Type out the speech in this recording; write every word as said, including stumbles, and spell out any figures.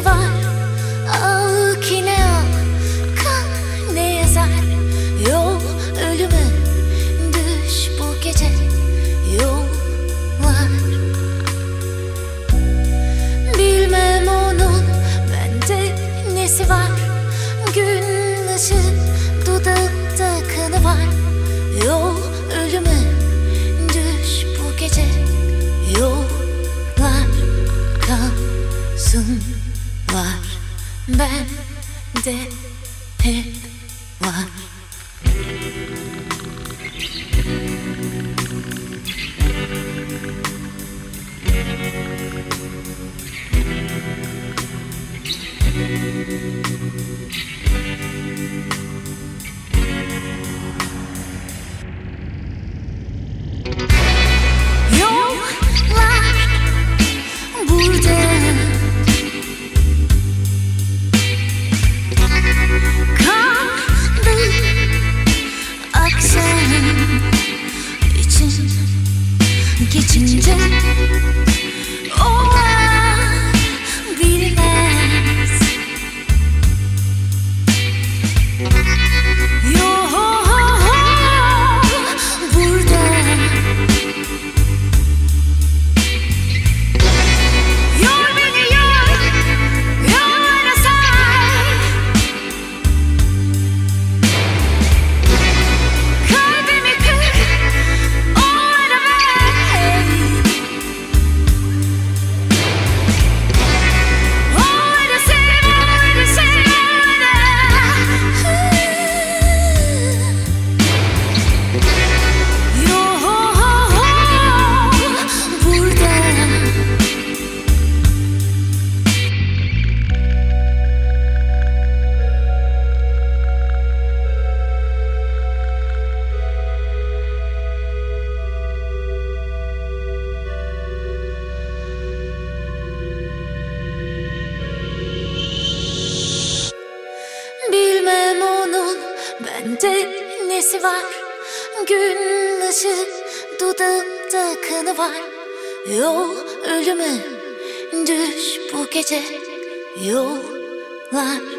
nesi var? Al ki ne al, kan ne yazar? Yol ölüme, düş bu gece yollar. Bilmem onun bende nesi var? Gün ışığı dudakta kanı var. Yol ölüme, düş bu gece yollar. Kalsın var, bende hep var. Geçince onlar bilmez. Yok burada. Yor beni yor, yollara say. Kalbimi kır, onlara ver. Onlara sev, onlara sev, onlara. Yok burada. Bilmem onun bende nesi var? Gün ışığı dudağımda kanı var. Yol ölüme, düş bu gece yollar.